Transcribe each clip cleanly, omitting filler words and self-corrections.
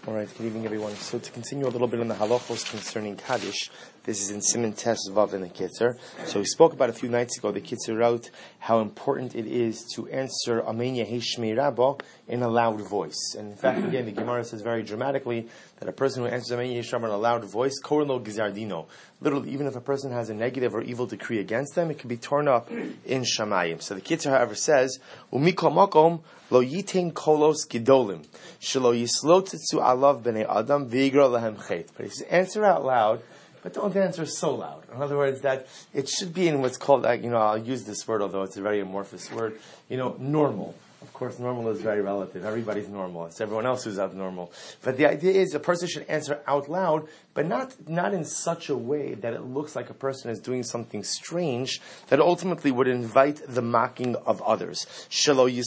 All right, good evening, everyone. So to continue a little bit on the halachos concerning Kaddish, this is in Siman Tes Vav in the Kitzer. So we spoke about a few nights ago, the Kitzer wrote how important it is to answer Amen Yehei Shmei Rabba in a loud voice. And in fact, again, the Gemara says very dramatically that a person who answers Amen Yehei Shmei Rabba in a loud voice, Koren lo Gizardino. Literally, even if a person has a negative or evil decree against them, it can be torn up in Shamayim. So the Kitzer, however, says, Umikol makom lo yitain kolos gidolim shelo yislotetzu alav bnei adam v'igra lehem chet. But he says, answer out loud, but don't answer so loud. In other words, that it should be in what's called, I'll use this word, although it's a very amorphous word, normal. Of course, normal is very relative. Everybody's normal. It's everyone else who's abnormal. But the idea is a person should answer out loud, but not in such a way that it looks like a person is doing something strange that ultimately would invite the mocking of others. Now, the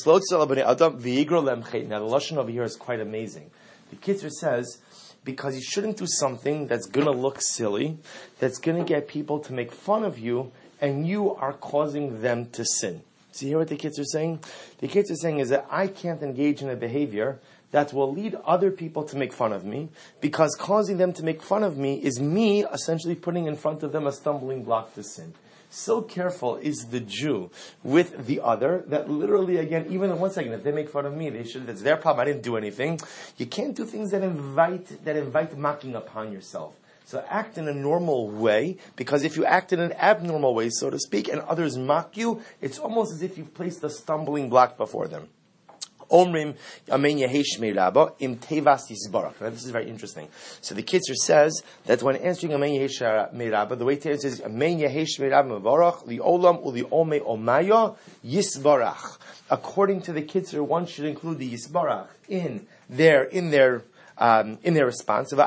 lashon over here is quite amazing. The Kitzer says, because you shouldn't do something that's going to look silly, that's going to get people to make fun of you, and you are causing them to sin. See here what the kids are saying? The kids are saying is that I can't engage in a behavior that will lead other people to make fun of me, because causing them to make fun of me is me essentially putting in front of them a stumbling block to sin. So careful is the Jew with the other that literally, again, even in 1 second, if they make fun of me, that's their problem. I didn't do anything. You can't do things that invite mocking upon yourself. So act in a normal way, because if you act in an abnormal way, so to speak, and others mock you, it's almost as if you've placed a stumbling block before them. Omrim Amen Yehei Shmei Rabba im Tevas Yisbarach. Now this is very interesting. So the Kitzer says that when answering Amen Yehei Shmei Rabba, the way to answer is Amen Yehei Shmei Rabba Mevarach Li'olam Uli Ome Omaya Yisbarach. According to the Kitzer, one should include the Yisbarach in their response. So in the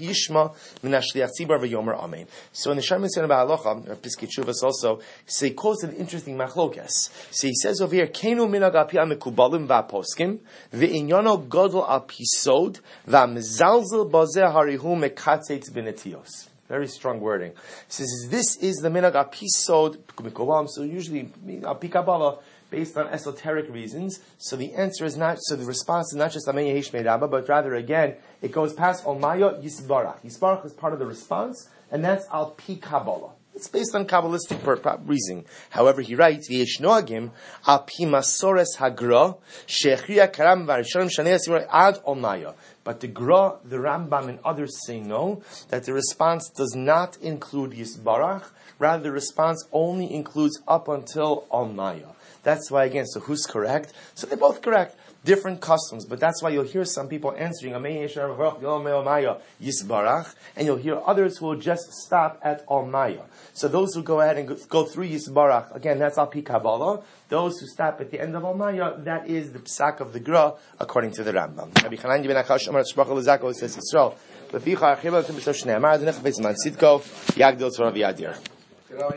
Sharm Yisrael Ba'alocha, Piskei Teshuvos also, so he quotes an interesting machlokes. So he says over here, Kenu minag al pi hamekubalim va'poskim, ve'inyono godol al pi sod, va'mezalzel bazeh harihu mekatzet b'netios. Very strong wording. He says, this is the minag al pi sod, so usually al pi Kabbalah, based on esoteric reasons. So the answer is not, so the response is not just Amen Yehei Shmei Rabba, but rather again, it goes past Omaya Yisbarach. Yisbarach is part of the response, and that's Al Pi Kabbalah. It's based on Kabbalistic reasoning. However, he writes, V'yesh noagim Al Pi Masores Hagra, She'echriya Karam V'arishonim Shanei Asibur Ad Omaya. But the Gra, the Rambam, and others say no, that the response does not include Yisbarach, rather the response only includes up until Omaya. That's why, again, so who's correct? So they're both correct. Different customs. But that's why you'll hear some people answering, Yisbarach, and you'll hear others who will just stop at Almaya. So those who go ahead and go through Yisbarach, again, that's Al Pi Kabbalah. Those who stop at the end of Almaya, that is the psak of the Gra, according to the Rambam. Rabbi Chanan ben Akash Amar Shbach Lezako says Yisrael, Leficha Achim Latim B'Shav Shnei Amar Adonai Chavetz Man Sidko Yagdil Tzvarav Yadir.